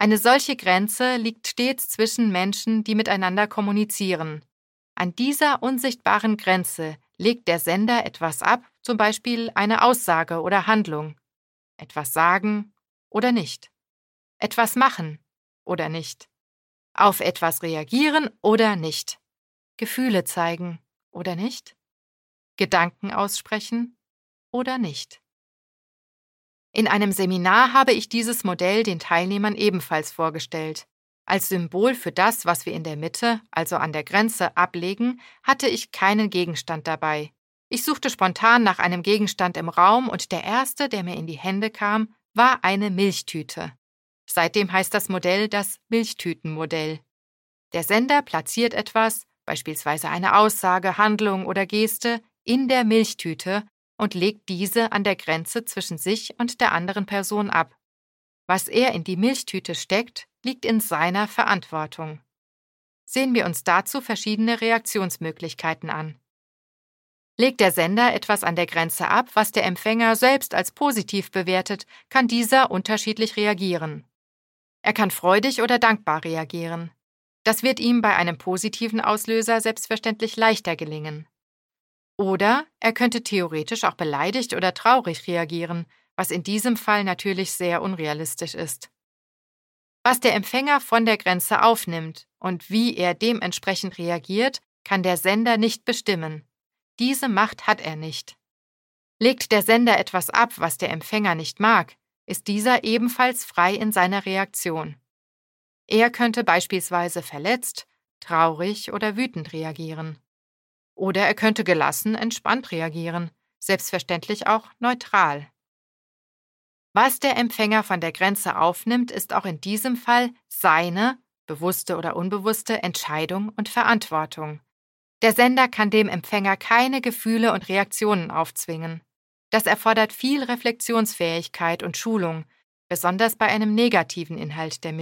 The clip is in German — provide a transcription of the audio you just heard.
Eine solche Grenze liegt stets zwischen Menschen, die miteinander kommunizieren. An dieser unsichtbaren Grenze legt der Sender etwas ab, zum Beispiel eine Aussage oder Handlung. Etwas sagen oder nicht. Etwas machen oder nicht. Auf etwas reagieren oder nicht. Gefühle zeigen oder nicht. Gedanken aussprechen oder nicht. In einem Seminar habe ich dieses Modell den Teilnehmern ebenfalls vorgestellt. Als Symbol für das, was wir in der Mitte, also an der Grenze, ablegen, hatte ich keinen Gegenstand dabei. Ich suchte spontan nach einem Gegenstand im Raum und der erste, der mir in die Hände kam, war eine Milchtüte. Seitdem heißt das Modell das Milchtütenmodell. Der Sender platziert etwas, beispielsweise eine Aussage, Handlung oder Geste, in der Milchtüte und legt diese an der Grenze zwischen sich und der anderen Person ab. Was er in die Milchtüte steckt, liegt in seiner Verantwortung. Sehen wir uns dazu verschiedene Reaktionsmöglichkeiten an. Legt der Sender etwas an der Grenze ab, was der Empfänger selbst als positiv bewertet, kann dieser unterschiedlich reagieren. Er kann freudig oder dankbar reagieren. Das wird ihm bei einem positiven Auslöser selbstverständlich leichter gelingen. Oder er könnte theoretisch auch beleidigt oder traurig reagieren, was in diesem Fall natürlich sehr unrealistisch ist. Was der Empfänger von der Grenze aufnimmt und wie er dementsprechend reagiert, kann der Sender nicht bestimmen. Diese Macht hat er nicht. Legt der Sender etwas ab, was der Empfänger nicht mag, ist dieser ebenfalls frei in seiner Reaktion. Er könnte beispielsweise verletzt, traurig oder wütend reagieren. Oder er könnte gelassen, entspannt reagieren, selbstverständlich auch neutral. Was der Empfänger von der Grenze aufnimmt, ist auch in diesem Fall seine, bewusste oder unbewusste, Entscheidung und Verantwortung. Der Sender kann dem Empfänger keine Gefühle und Reaktionen aufzwingen. Das erfordert viel Reflexionsfähigkeit und Schulung, besonders bei einem negativen Inhalt der